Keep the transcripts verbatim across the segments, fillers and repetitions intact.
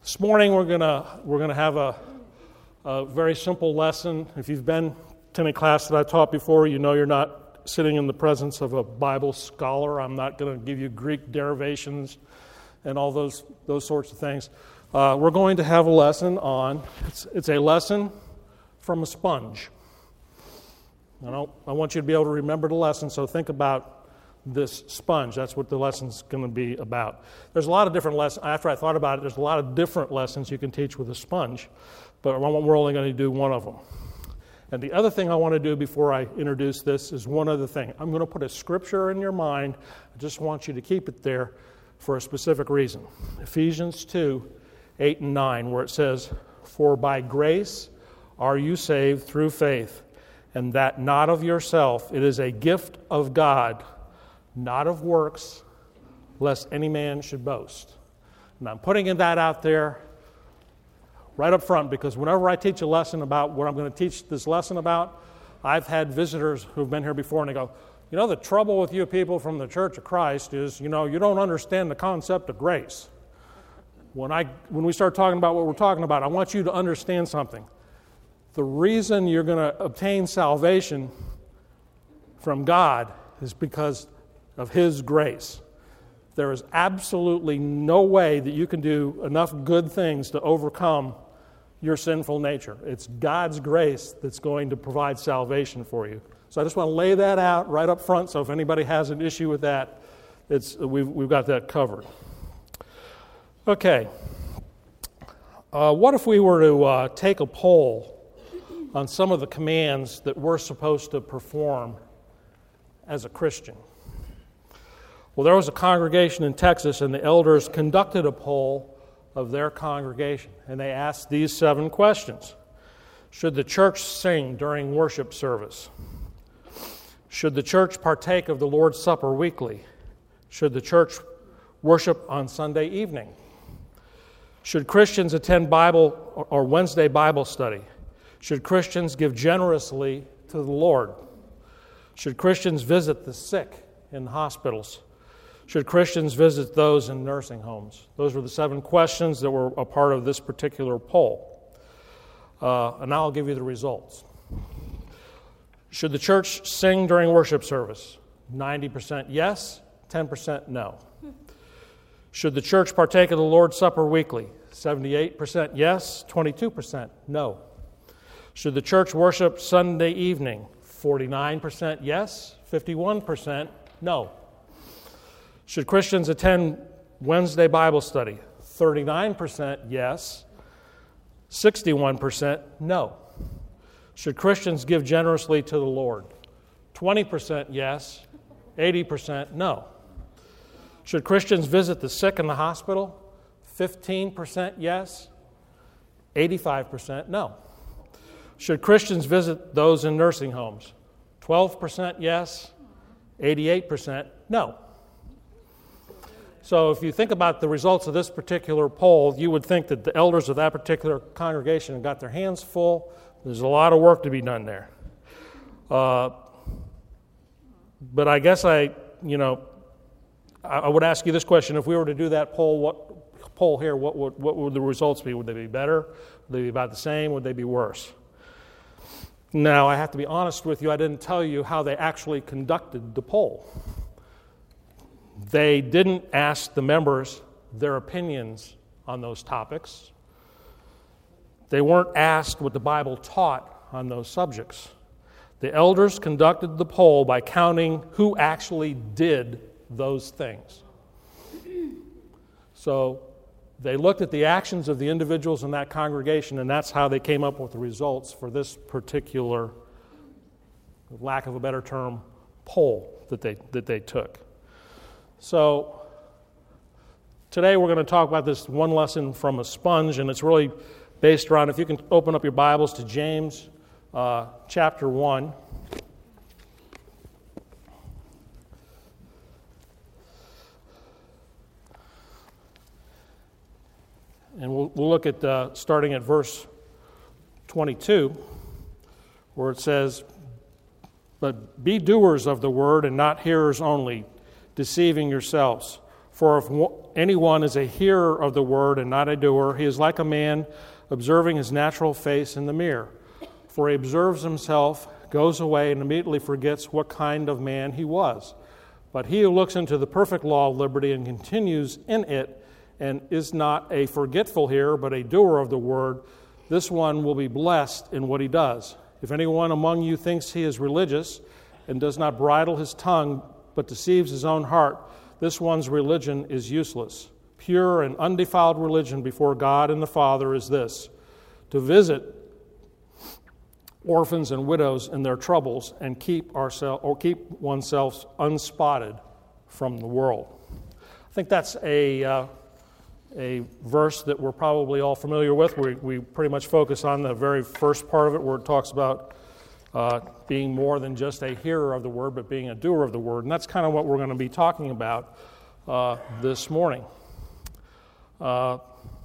This morning we're gonna we're gonna have a, a very simple lesson. If you've been to any class that I taught before, you know you're not sitting in the presence of a Bible scholar. I'm not going to give you Greek derivations and all those those sorts of things. Uh, we're going to have a lesson on it's it's a lesson from a sponge. I don't I want you to be able to remember the lesson. So think about this sponge. That's what the lesson's going to be about. There's a lot of different lessons. After I thought about it, there's a lot of different lessons you can teach with a sponge, but we're only going to do one of them. And the other thing I want to do before I introduce this is one other thing. I'm going to put a scripture in your mind. I just want you to keep it there for a specific reason. Ephesians two, eight and nine, where it says, "For by grace are you saved through faith, and that not of yourself. It is a gift of God, not of works, lest any man should boast." And I'm putting that out there right up front because whenever I teach a lesson about what I'm going to teach this lesson about, I've had visitors who've been here before and they go, you know, the trouble with you people from the Church of Christ is, you know, you don't understand the concept of grace. When I when we start talking about what we're talking about, I want you to understand something. The reason you're going to obtain salvation from God is because of His grace. There is absolutely no way that you can do enough good things to overcome your sinful nature. It's God's grace that's going to provide salvation for you. So I just want to lay that out right up front, so if anybody has an issue with that, it's we've, we've got that covered. Okay. Uh, what if we were to uh, take a poll on some of the commands that we're supposed to perform as a Christian? Well, there was a congregation in Texas, and the elders conducted a poll of their congregation, and they asked these seven questions. Should the church sing during worship service? Should the church partake of the Lord's Supper weekly? Should the church worship on Sunday evening? Should Christians attend Bible or Wednesday Bible study? Should Christians give generously to the Lord? Should Christians visit the sick in hospitals? Should Christians visit those in nursing homes? Those were the seven questions that were a part of this particular poll. Uh, and now I'll give you the results. Should the church sing during worship service? ninety percent yes, ten percent no. Should the church partake of the Lord's Supper weekly? seventy-eight percent yes, twenty-two percent no. Should the church worship Sunday evening? forty-nine percent yes, fifty-one percent no. Should Christians attend Wednesday Bible study? thirty-nine percent yes, sixty-one percent no. Should Christians give generously to the Lord? twenty percent yes, eighty percent no. Should Christians visit the sick in the hospital? fifteen percent yes, eighty-five percent no. Should Christians visit those in nursing homes? twelve percent yes, eighty-eight percent no. So if you think about the results of this particular poll, you would think that the elders of that particular congregation got their hands full. There's a lot of work to be done there. Uh, but I guess I, you know, I, I would ask you this question. If we were to do that poll, what poll here, what would, what would the results be? Would they be better? Would they be about the same? Would they be worse? Now, I have to be honest with you. I didn't tell you how they actually conducted the poll. They didn't ask the members their opinions on those topics. They weren't asked what the Bible taught on those subjects. The elders conducted the poll by counting who actually did those things. So they looked at the actions of the individuals in that congregation, and that's how they came up with the results for this particular, lack of a better term, poll that they that they took. So today we're going to talk about this one lesson from a sponge, and it's really based around, if you can open up your Bibles to James uh, chapter one. And we'll, we'll look at uh, starting at verse twenty-two, where it says, "But be doers of the word and not hearers only, deceiving yourselves. For if anyone is a hearer of the word and not a doer, he is like a man observing his natural face in the mirror. For he observes himself, goes away, and immediately forgets what kind of man he was. But he who looks into the perfect law of liberty and continues in it, and is not a forgetful hearer, but a doer of the word, this one will be blessed in what he does. If anyone among you thinks he is religious and does not bridle his tongue, but deceives his own heart, this one's religion is useless. Pure and undefiled religion before God and the Father is this: to visit orphans and widows in their troubles and keep ourselves or keep oneself unspotted from the world. I think that's a uh, a verse that we're probably all familiar with. We we pretty much focus on the very first part of it, where it talks about uh, being more than just a hearer of the word, but being a doer of the word, and that's kind of what we're going to be talking about uh, this morning. Uh,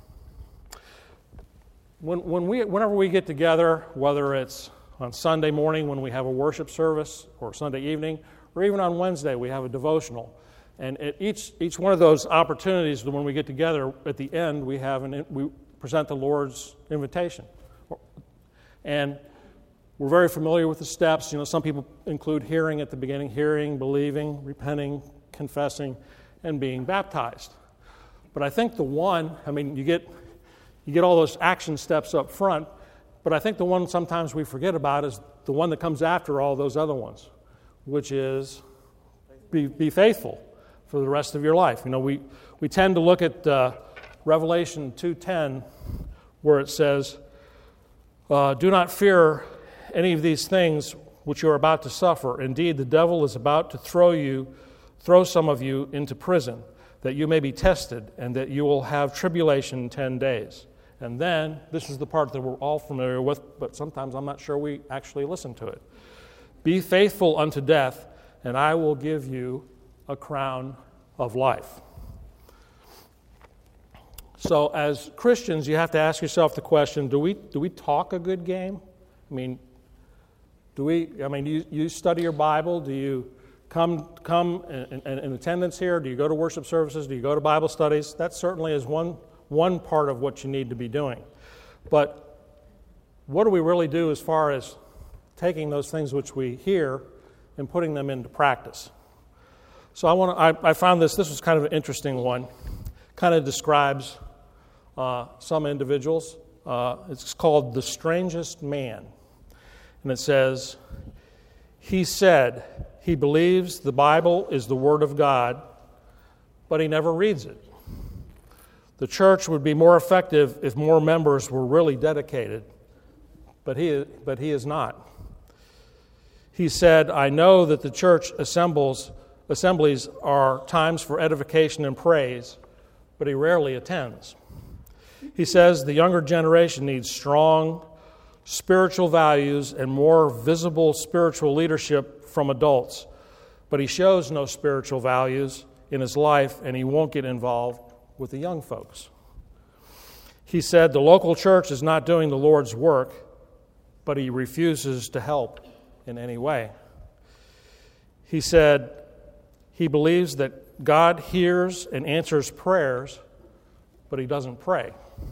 when when we whenever we get together, whether it's on Sunday morning when we have a worship service, or Sunday evening, or even on Wednesday we have a devotional. And at each each one of those opportunities, when we get together, at the end we have an we present the Lord's invitation, and we're very familiar with the steps. You know, some people include hearing at the beginning, hearing, believing, repenting, confessing, and being baptized. But I think the one, I mean, you get you get all those action steps up front, but I think the one sometimes we forget about is the one that comes after all those other ones, which is be be faithful for the rest of your life. You know, we, we tend to look at uh, Revelation two ten, where it says, uh, do not fear any of these things which you are about to suffer. Indeed, the devil is about to throw you, throw some of you into prison, that you may be tested, and that you will have tribulation ten days. And then, this is the part that we're all familiar with, but sometimes I'm not sure we actually listen to it. Be faithful unto death, and I will give you a crown of life. So as Christians, you have to ask yourself the question, do we do we talk a good game? I mean, do we, I mean, you, you study your Bible? Do you come come in, in, in attendance here? Do you go to worship services? Do you go to Bible studies? That certainly is one, one part of what you need to be doing. But what do we really do as far as taking those things which we hear and putting them into practice? So I want to, I, I found this, this was kind of an interesting one. Kind of describes uh, some individuals. Uh, it's called The Strangest Man. And it says, he said he believes the Bible is the Word of God, but he never reads it. The church would be more effective if more members were really dedicated, but he, but he is not. He said, I know that the church assembles Assemblies are times for edification and praise, but he rarely attends. He says the younger generation needs strong spiritual values and more visible spiritual leadership from adults, but he shows no spiritual values in his life, and he won't get involved with the young folks. He said the local church is not doing the Lord's work, but he refuses to help in any way. He said he believes that God hears and answers prayers, but he doesn't pray.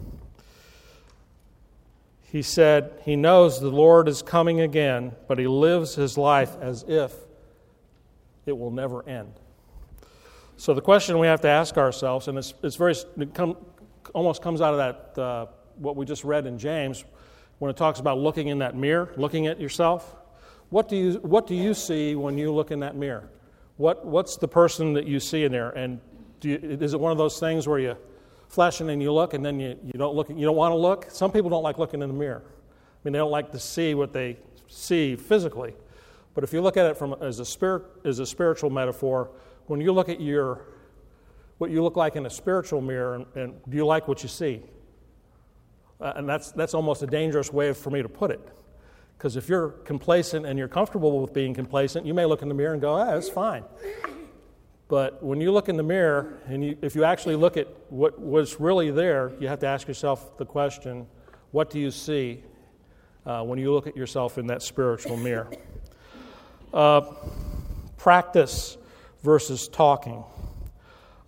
He said he knows the Lord is coming again, but he lives his life as if it will never end. So the question we have to ask ourselves, and it's, it's very, it come, almost comes out of that, uh, what we just read in James, when it talks about looking in that mirror, looking at yourself. What do you, what do you see when you look in that mirror? What What's the person that you see in there? And do you, is it one of those things where you flash in and you look, and then you, you don't look, you don't want to look? Some people don't like looking in the mirror. I mean, they don't like to see what they see physically. But if you look at it from as a spirit, as a spiritual metaphor, when you look at your what you look like in a spiritual mirror, and, and do you like what you see? Uh, and that's that's almost a dangerous way for me to put it. Because if you're complacent and you're comfortable with being complacent, you may look in the mirror and go, ah, it's fine. But when you look in the mirror, and you, if you actually look at what was really there, you have to ask yourself the question, what do you see uh, when you look at yourself in that spiritual mirror? Uh, practice versus talking.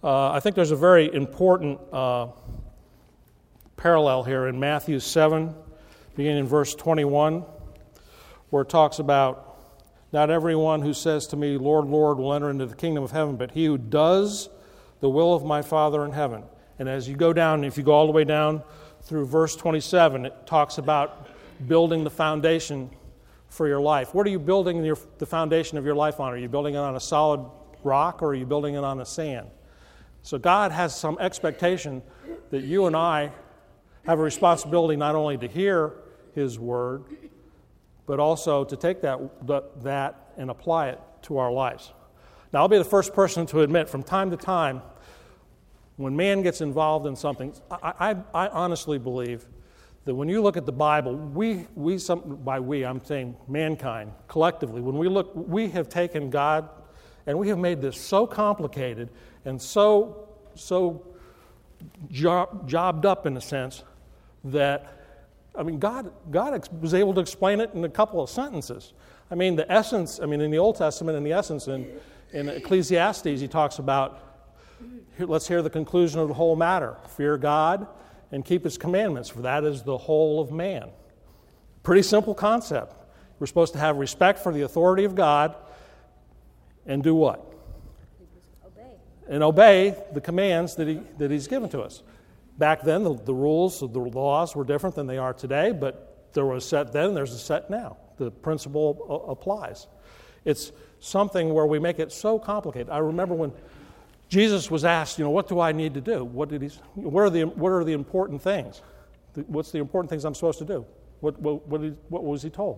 Uh, I think there's a very important uh, parallel here in Matthew seven, beginning in verse twenty-one, where it talks about, not everyone who says to me, Lord, Lord, will enter into the kingdom of heaven, but he who does the will of my Father in heaven. And as you go down, if you go all the way down through verse twenty-seven, it talks about building the foundation for your life. What are you building your, the foundation of your life on? Are you building it on a solid rock, or are you building it on the sand? So God has some expectation that you and I have a responsibility not only to hear His Word, but also to take that, that and apply it to our lives. Now, I'll be the first person to admit, from time to time, when man gets involved in something, I, I, I honestly believe that when you look at the Bible, we, we some, by we, I'm saying mankind, collectively, when we look, we have taken God and we have made this so complicated and so, so job, jobbed up in a sense that, I mean, God, God ex- was able to explain it in a couple of sentences. I mean, the essence, I mean, in the Old Testament, in the essence, in, in Ecclesiastes, he talks about, here, let's hear the conclusion of the whole matter. Fear God and keep His commandments, for that is the whole of man. Pretty simple concept. We're supposed to have respect for the authority of God and do what? Obey. And obey the commands that, he, that He's given to us. Back then, the, the rules, the laws were different than they are today, but there was a set then, there's a set now. The principle a- applies. It's something where we make it so complicated. I remember when Jesus was asked, you know, what do I need to do? What did he? What are the what are the important things? What's the important things I'm supposed to do? What what what, did, what was he told?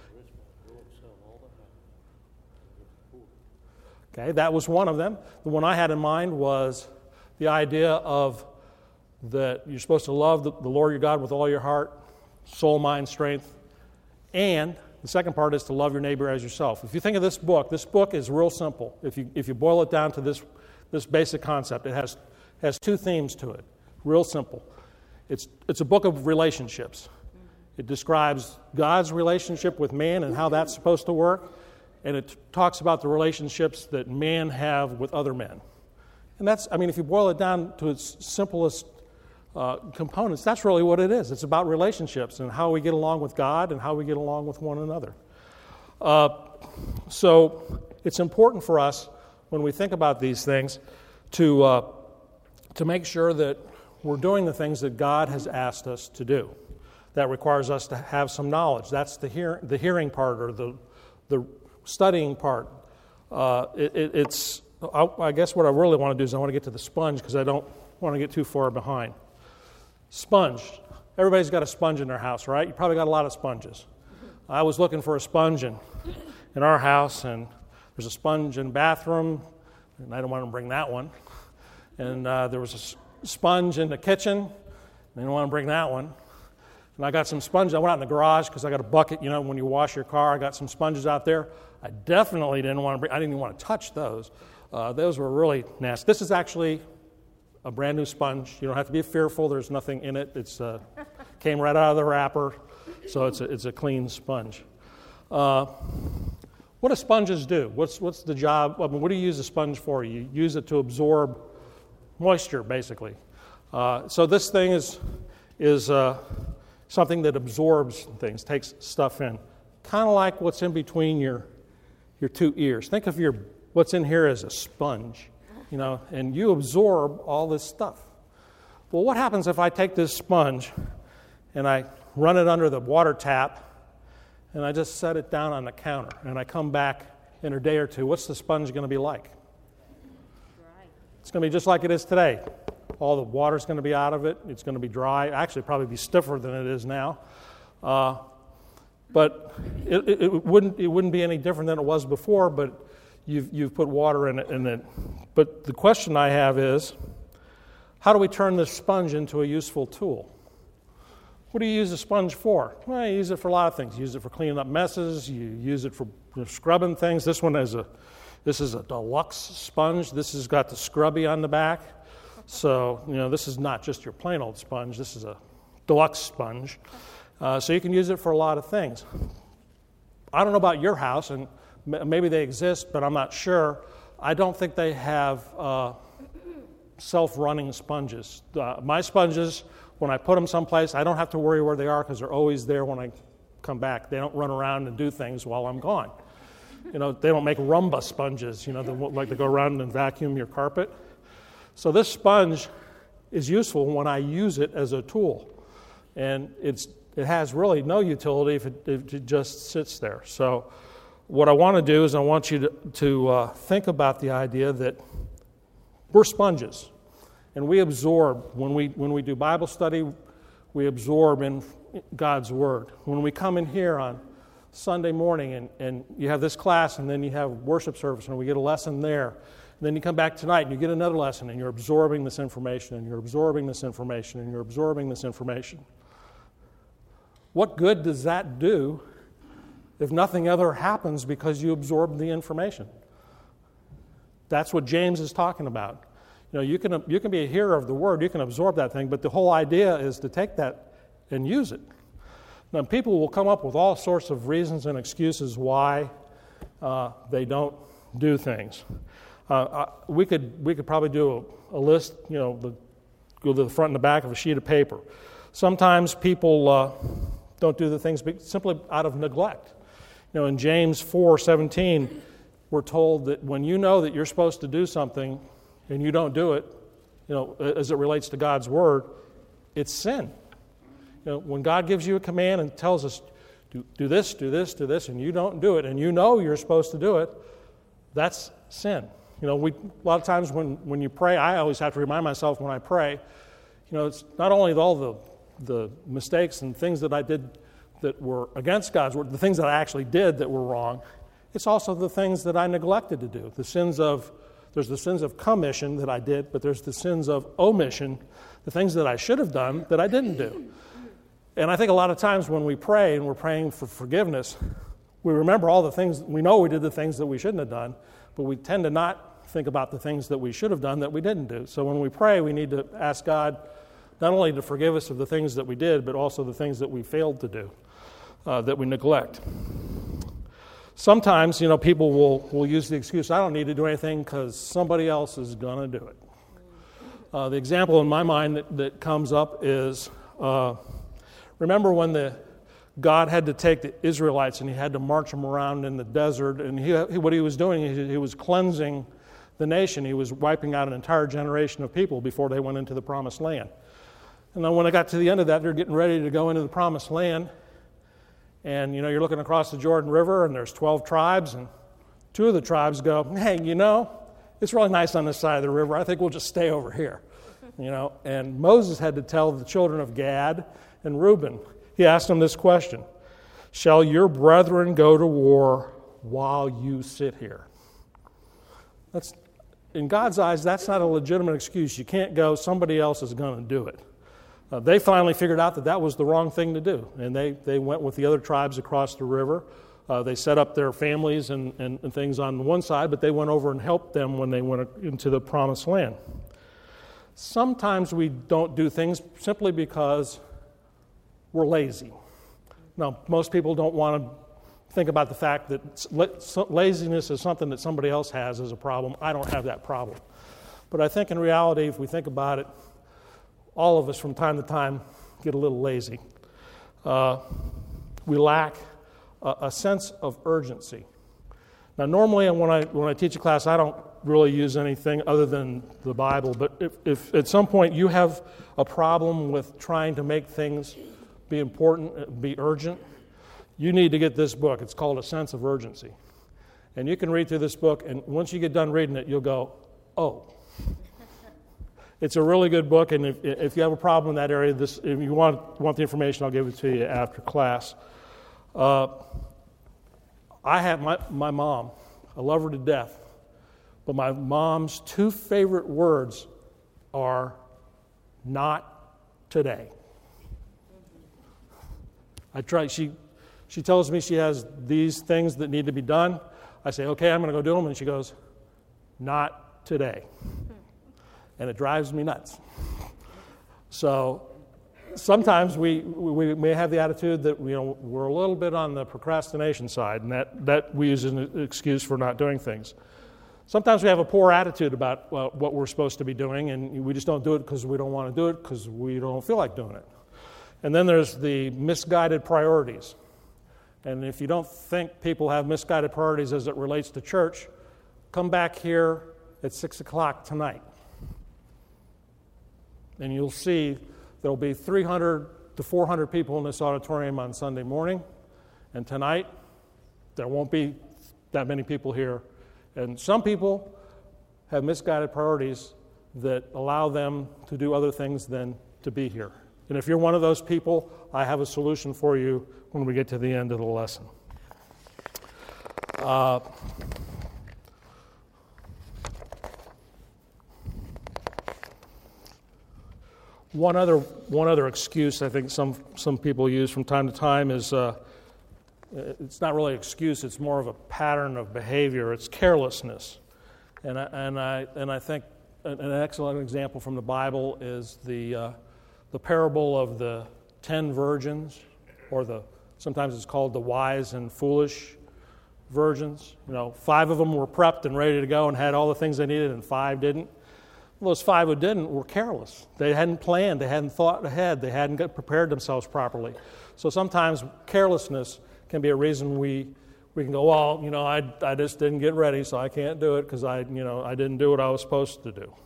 Okay, that was one of them. The one I had in mind was the idea of that you're supposed to love the, the Lord your God with all your heart, soul, mind, strength, and the second part is to love your neighbor as yourself. If you think of this book, this book is real simple. If you if you boil it down to this this basic concept, it has has two themes to it. Real simple. It's it's a book of relationships. It describes God's relationship with man and how that's supposed to work, and it talks about the relationships that man have with other men. And that's, I mean, if you boil it down to its simplest uh, components, that's really what it is. It's about relationships and how we get along with God and how we get along with one another. Uh, so it's important for us, when we think about these things, to uh, to make sure that we're doing the things that God has asked us to do. That requires us to have some knowledge. That's the hear, the hearing part, or the the studying part. Uh, it, it, it's I, I guess what I really want to do is I want to get to the sponge, because I don't want to get too far behind. Sponge. Everybody's got a sponge in their house, right? You probably got a lot of sponges. I was looking for a sponge in, in our house, and there's a sponge in the bathroom, and I don't want to bring that one. And uh, there was a s- sponge in the kitchen, and I didn't want to bring that one. And I got some sponges. I went out in the garage because I got a bucket, you know, when you wash your car. I got some sponges out there. I definitely didn't want to bring, I didn't even want to touch those. Uh, those were really nasty. This is actually a brand new sponge. You don't have to be fearful. There's nothing in it. It's uh, came right out of the wrapper, so it's a, it's a clean sponge. Uh, what do sponges do? What's what's the job? I mean, what do you use a sponge for? You use it to absorb moisture, basically. Uh, so this thing is is uh, something that absorbs things, takes stuff in, kind of like what's in between your your two ears. Think of your what's in here as a sponge, you know, and you absorb all this stuff. Well, what happens if I take this sponge and I run it under the water tap and I just set it down on the counter and I come back in a day or two? What's the sponge going to be like? Dry. It's going to be just like it is today. All the water's going to be out of it. It's going to be dry. Actually, probably be stiffer than it is now. Uh, but it, it, it wouldn't it wouldn't be any different than it was before. But you've you've put water in it, in it. But the question I have is, how do we turn this sponge into a useful tool? What do you use a sponge for? Well, you use it for a lot of things. You use it for cleaning up messes. You use it for scrubbing things. This one is a this is a deluxe sponge. This has got the scrubby on the back. So, you know, this is not just your plain old sponge. This is a deluxe sponge. Uh, so you can use it for a lot of things. I don't know about your house, and maybe they exist, but I'm not sure. I don't think they have uh, self-running sponges. Uh, my sponges, when I put them someplace, I don't have to worry where they are because they're always there when I come back. They don't run around and do things while I'm gone. You know, they don't make Rumba sponges, you know, that like to go around and vacuum your carpet. So this sponge is useful when I use it as a tool. And it's it has really no utility if it, if it just sits there. So what I want to do is I want you to, to uh, think about the idea that we're sponges. And we absorb, when we when we do Bible study, we absorb in God's Word. When we come in here on Sunday morning and, and you have this class and then you have worship service and we get a lesson there, and then you come back tonight and you get another lesson and you're absorbing this information and you're absorbing this information and you're absorbing this information. What good does that do if nothing other happens because you absorb the information? That's what James is talking about. You know, you can you can be a hearer of the word, you can absorb that thing, but the whole idea is to take that and use it. Now, people will come up with all sorts of reasons and excuses why uh, they don't do things. Uh, uh, we could we could probably do a, a list, you know, the, go to the front and the back of a sheet of paper. Sometimes people uh, don't do the things simply out of neglect. You know, in James four seventeen, we're told that when you know that you're supposed to do something and you don't do it, you know, as it relates to God's word, it's sin. You know, when God gives you a command and tells us, do, do this, do this, do this, and you don't do it, and you know you're supposed to do it, that's sin. You know, we a lot of times when, when you pray, I always have to remind myself when I pray, you know, it's not only all the the mistakes and things that I did that were against God's word, the things that I actually did that were wrong, it's also the things that I neglected to do. The sins of, there's the sins of commission that I did, but there's the sins of omission, the things that I should have done that I didn't do. And I think a lot of times when we pray and we're praying for forgiveness, we remember all the things, we know we did the things that we shouldn't have done, but we tend to not think about the things that we should have done that we didn't do. So when we pray, we need to ask God not only to forgive us of the things that we did, but also the things that we failed to do, uh, that we neglect. Sometimes, you know, people will, will use the excuse, I don't need to do anything because somebody else is going to do it. Uh, the example in my mind that, that comes up is, uh, remember when the God had to take the Israelites and he had to march them around in the desert, and he, what he was doing, he, he was cleansing the nation. He was wiping out an entire generation of people before they went into the promised land. And then when I got to the end of that, they're getting ready to go into the promised land. And, you know, you're looking across the Jordan River, and there's twelve tribes, and two of the tribes go, hey, you know, it's really nice on this side of the river. I think we'll just stay over here. You know, and Moses had to tell the children of Gad and Reuben, he asked them this question, shall your brethren go to war while you sit here? That's, in God's eyes, that's not a legitimate excuse. You can't go, somebody else is going to do it. Uh, they finally figured out that that was the wrong thing to do, and they, they went with the other tribes across the river. Uh, they set up their families and, and, and things on one side, but they went over and helped them when they went into the promised land. Sometimes we don't do things simply because we're lazy. Now, most people don't want to think about the fact that laziness is something that somebody else has as a problem. I don't have that problem. But I think in reality, if we think about it, all of us from time to time get a little lazy. Uh, we lack a, a sense of urgency. Now, normally when I when I teach a class, I don't really use anything other than the Bible. But if, if at some point you have a problem with trying to make things be important, be urgent, you need to get this book. It's called A Sense of Urgency. And you can read through this book, and once you get done reading it, you'll go, oh. It's a really good book, and if, if you have a problem in that area, this, if you want, want the information, I'll give it to you after class. Uh, I have my, my mom. I love her to death. But my mom's two favorite words are not today. I try, she she tells me she has these things that need to be done. I say, okay, I'm going to go do them. And she goes, not today. And it drives me nuts. So sometimes we, we may have the attitude that, you know, we're a little bit on the procrastination side, and that, that we use as an excuse for not doing things. Sometimes we have a poor attitude about uh, what we're supposed to be doing, and we just don't do it because we don't want to do it because we don't feel like doing it. And then there's the misguided priorities. And if you don't think people have misguided priorities as it relates to church, come back here at six o'clock tonight. And you'll see there'll be three hundred to four hundred people in this auditorium on Sunday morning. And tonight, there won't be that many people here. And some people have misguided priorities that allow them to do other things than to be here. And if you're one of those people, I have a solution for you when we get to the end of the lesson. Uh, one other one other excuse I think some some people use from time to time is uh, it's not really an excuse; it's more of a pattern of behavior. It's carelessness, and I, and I and I think an excellent example from the Bible is the uh, the parable of the ten virgins, or the sometimes it's called the wise and foolish virgins. You know, five of them were prepped and ready to go and had all the things they needed, and five didn't. Well, those five who didn't were careless. They hadn't planned. They hadn't thought ahead. They hadn't got prepared themselves properly. So sometimes carelessness can be a reason we we can go, well, you know, I I just didn't get ready, so I can't do it because I you know I didn't do what I was supposed to do.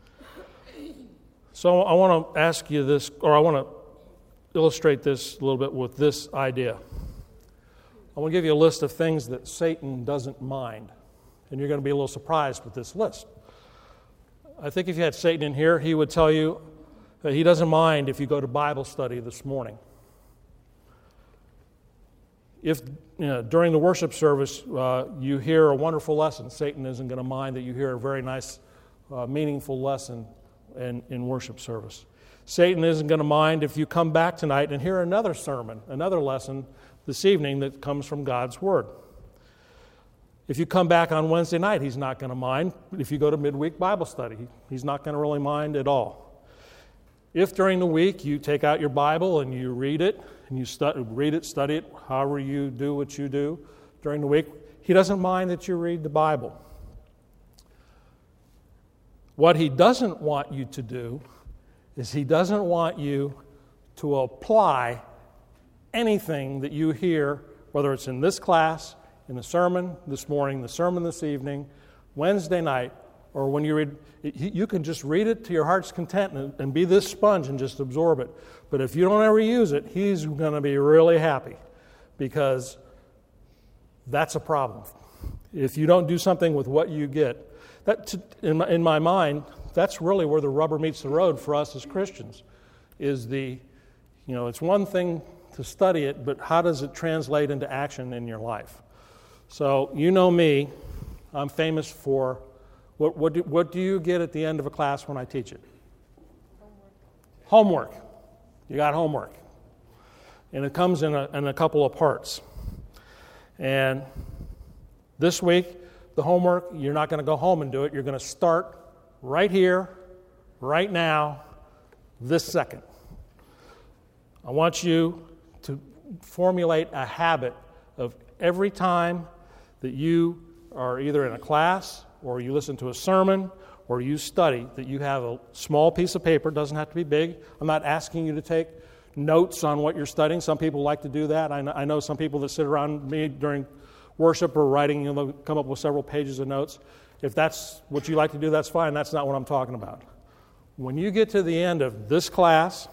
So I want to ask you this, or I want to illustrate this a little bit with this idea. I want to give you a list of things that Satan doesn't mind, and you're going to be a little surprised with this list. I think if you had Satan in here, he would tell you that he doesn't mind if you go to Bible study this morning. If you know, during the worship service uh, you hear a wonderful lesson, Satan isn't going to mind that you hear a very nice, uh, meaningful lesson in, in worship service. Satan isn't going to mind if you come back tonight and hear another sermon, another lesson this evening that comes from God's Word. If you come back on Wednesday night, he's not going to mind. If you go to midweek Bible study, he's not going to really mind at all. If during the week you take out your Bible and you read it, and you stu- read it, study it, however you do what you do during the week, he doesn't mind that you read the Bible. What he doesn't want you to do is he doesn't want you to apply anything that you hear, whether it's in this class, in the sermon this morning, the sermon this evening, Wednesday night, or when you read, you can just read it to your heart's content and, and be this sponge and just absorb it. But if you don't ever use it, he's going to be really happy, because that's a problem. If you don't do something with what you get, that in my, in my mind, that's really where the rubber meets the road for us as Christians. Is the, you know, it's one thing to study it, but how does it translate into action in your life? So you know me, I'm famous for, what what do, what do you get at the end of a class when I teach it? Homework. Homework. You got homework. And it comes in a, in a couple of parts. And this week, the homework, you're not going to go home and do it. You're going to start right here, right now, this second. I want you to formulate a habit of every time that you are either in a class or you listen to a sermon or you study, that you have a small piece of paper. It doesn't have to be big. I'm not asking you to take notes on what you're studying. Some people like to do that. I know, I know some people that sit around me during worship or writing, you know, come up with several pages of notes. If that's what you like to do, that's fine. That's not what I'm talking about. When you get to the end of this class,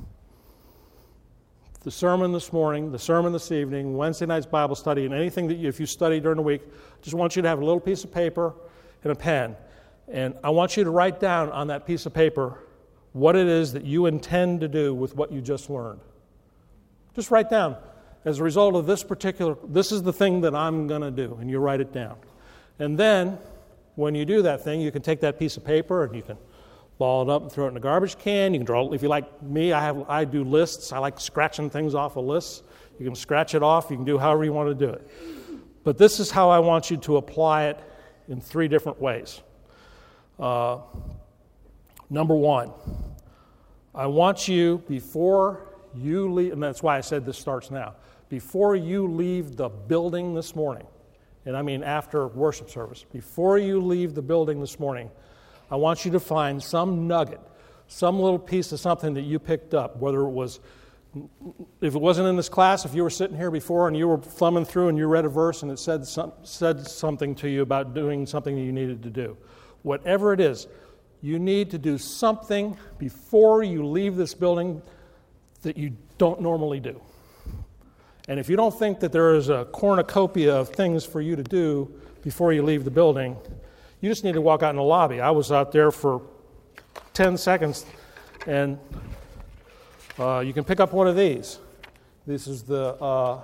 the sermon this morning, the sermon this evening, Wednesday night's Bible study, and anything that you, if you study during the week, I just want you to have a little piece of paper and a pen. And I want you to write down on that piece of paper what it is that you intend to do with what you just learned. Just write down, as a result of this particular, this is the thing that I'm going to do, and you write it down. And then, when you do that thing, you can take that piece of paper and you can ball it up and throw it in a garbage can. You can draw, if you like me, I have I do lists. I like scratching things off of lists. You can scratch it off. You can do however you want to do it. But this is how I want you to apply it in three different ways. Uh, number one, I want you, before you leave, and that's why I said this starts now, before you leave the building this morning, and I mean after worship service, before you leave the building this morning, I want you to find some nugget, some little piece of something that you picked up, whether it was, if it wasn't in this class, if you were sitting here before and you were thumbing through and you read a verse and it said some, said something to you about doing something that you needed to do. Whatever it is, you need to do something before you leave this building that you don't normally do. And if you don't think that there is a cornucopia of things for you to do before you leave the building, you just need to walk out in the lobby. I was out there for ten seconds, and uh, you can pick up one of these. This is the uh,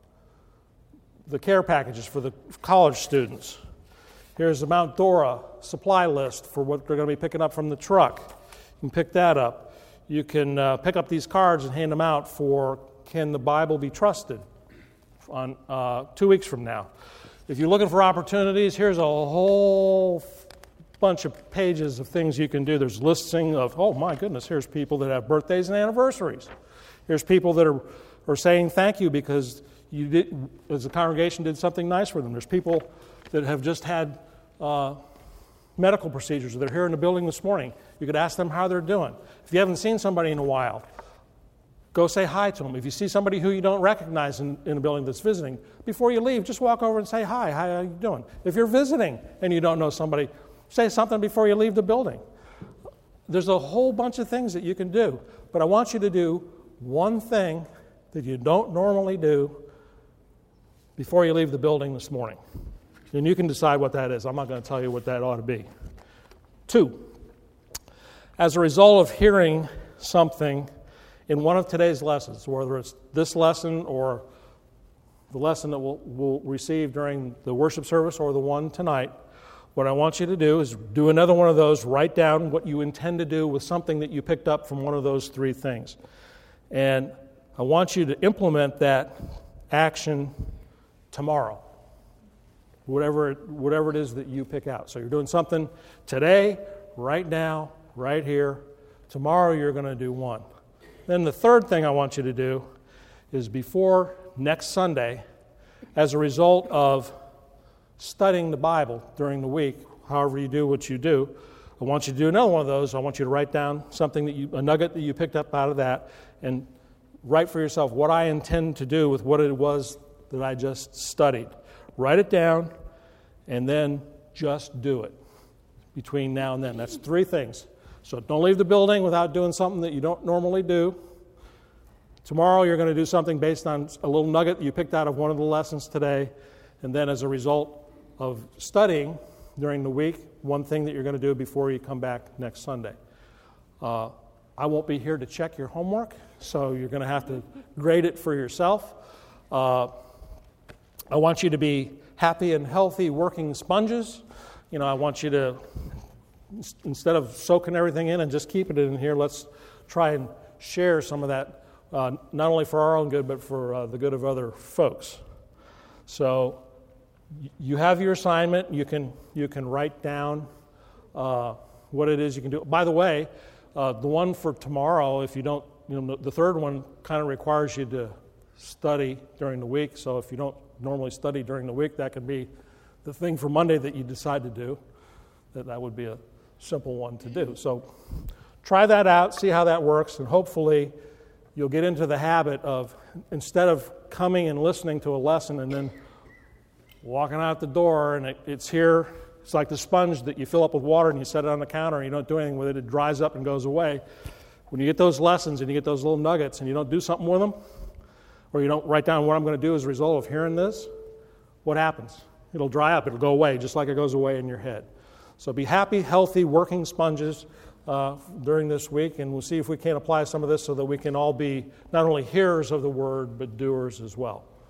the care packages for the college students. Here's the Mount Dora supply list for what they're going to be picking up from the truck. You can pick that up. You can uh, pick up these cards and hand them out for Can the Bible Be Trusted on uh, two weeks from now. If you're looking for opportunities, here's a whole bunch of pages of things you can do. There's listing of, oh my goodness, here's people that have birthdays and anniversaries. Here's people that are, are saying thank you because you did, as a congregation, did something nice for them. There's people that have just had uh, medical procedures. They're here in the building this morning. You could ask them how they're doing. If you haven't seen somebody in a while, go say hi to them. If you see somebody who you don't recognize in, in a building that's visiting, before you leave, just walk over and say hi. How are you doing? If you're visiting and you don't know somebody, say something before you leave the building. There's a whole bunch of things that you can do, but I want you to do one thing that you don't normally do before you leave the building this morning. And you can decide what that is. I'm not going to tell you what that ought to be. Two, as a result of hearing something in one of today's lessons, whether it's this lesson or the lesson that we'll, we'll receive during the worship service or the one tonight, what I want you to do is do another one of those. Write down what you intend to do with something that you picked up from one of those three things. And I want you to implement that action tomorrow, whatever it, whatever it is that you pick out. So you're doing something today, right now, right here. Tomorrow you're going to do one. Then the third thing I want you to do is before next Sunday, as a result of studying the Bible during the week, however you do what you do, I want you to do another one of those. I want you to write down something that you, a nugget that you picked up out of that, and write for yourself what I intend to do with what it was that I just studied. Write it down, and then just do it between now and then. That's three things. So don't leave the building without doing something that you don't normally do. Tomorrow you're going to do something based on a little nugget you picked out of one of the lessons today. And then as a result of studying during the week, one thing that you're going to do before you come back next Sunday. Uh, I won't be here to check your homework, so you're going to have to grade it for yourself. Uh, I want you to be happy and healthy working sponges. You know, I want you to, instead of soaking everything in and just keeping it in here, let's try and share some of that, uh, not only for our own good, but for uh, the good of other folks. So you have your assignment. You can you can write down uh, what it is you can do. By the way, uh, the one for tomorrow, if you don't, you know, the third one kind of requires you to study during the week. So if you don't normally study during the week, that can be the thing for Monday that you decide to do. That that would be a simple one to do. So try that out, see how that works, and hopefully you'll get into the habit of, instead of coming and listening to a lesson and then walking out the door and it, it's here, it's like the sponge that you fill up with water and you set it on the counter and you don't do anything with it, it dries up and goes away. When you get those lessons and you get those little nuggets and you don't do something with them, or you don't write down what I'm going to do as a result of hearing this, what happens? It'll dry up, it'll go away, just like it goes away in your head. So be happy, healthy, working sponges uh, during this week, and we'll see if we can apply some of this so that we can all be not only hearers of the word, but doers as well.